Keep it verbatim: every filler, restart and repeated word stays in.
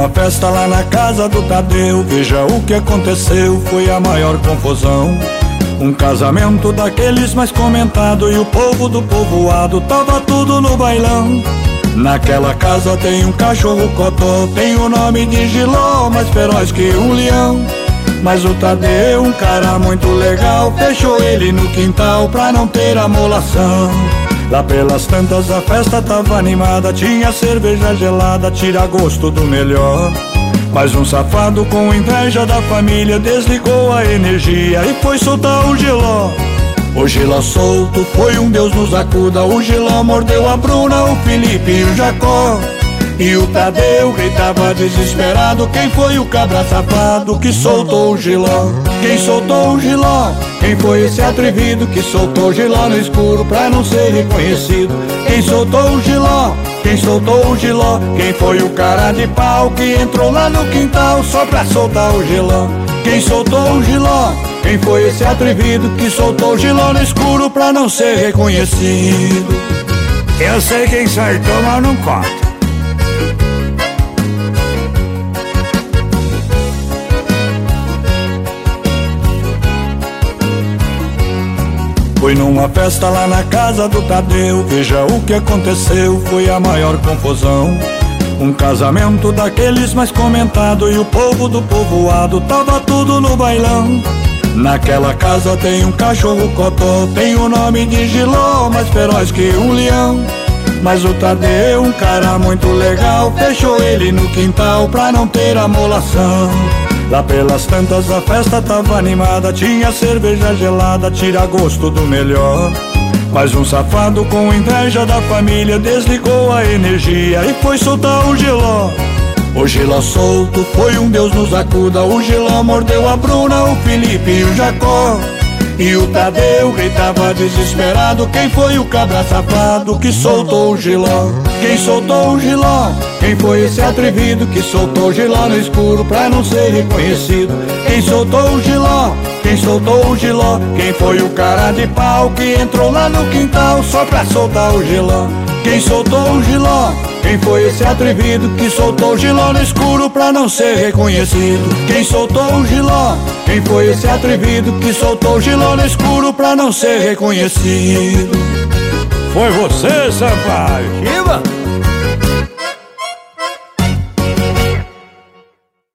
numa festa lá na casa do Tadeu. Veja o que aconteceu, foi a maior confusão. Um casamento daqueles mais comentado, e o povo do povoado tava tudo no bailão. Naquela casa tem um cachorro cotó, tem o nome de Giló, mais feroz que um leão. Mas o Tadeu, um cara muito legal, fechou ele no quintal pra não ter amolação. Lá pelas tantas a festa tava animada, tinha cerveja gelada, tira gosto do melhor. Mas um safado com inveja da família desligou a energia e foi soltar o Giló. O Giló solto foi um Deus nos acuda. O Giló mordeu a Bruna, o Felipe e o Jacó. E o Tadeu gritava desesperado: quem foi o cabra safado que soltou o Giló? Quem soltou o Giló? Quem foi esse atrevido que soltou o Giló no escuro pra não ser reconhecido? Quem soltou o Giló? Quem soltou o Giló? Quem foi o cara de pau que entrou lá no quintal só pra soltar o Giló? Quem soltou o Giló? Quem foi esse atrevido que soltou o Giló no escuro pra não ser reconhecido? Eu sei quem soltou, mas não conta. Foi numa festa lá na casa do Tadeu. Veja o que aconteceu, foi a maior confusão. Um casamento daqueles mais comentado, e o povo do povoado tava tudo no bailão. Naquela casa tem um cachorro cotó, tem o nome de Giló, mais feroz que um leão. Mas o Tadeu, um cara muito legal, fechou ele no quintal pra não ter amolação. Lá pelas tantas a festa tava animada, tinha cerveja gelada, tira gosto do melhor. Mas um safado com inveja da família desligou a energia e foi soltar o Giló. O Giló solto foi um Deus nos acuda. O Giló mordeu a Bruna, o Felipe e o Jacó. E o Tadeu gritava desesperado: quem foi o cabra safado que soltou o Giló? Quem soltou o Giló? Quem foi esse atrevido que soltou o Giló no escuro pra não ser reconhecido? Quem soltou o Giló? Quem soltou o Giló? Quem foi o cara de pau que entrou lá no quintal só pra soltar o Giló? Quem soltou o Giló? Quem foi esse atrevido que soltou o Giló no escuro pra não ser reconhecido? Quem soltou o Giló? Quem foi esse atrevido que soltou o Giló no escuro pra não ser reconhecido? Foi você, Sampaio. Chiba!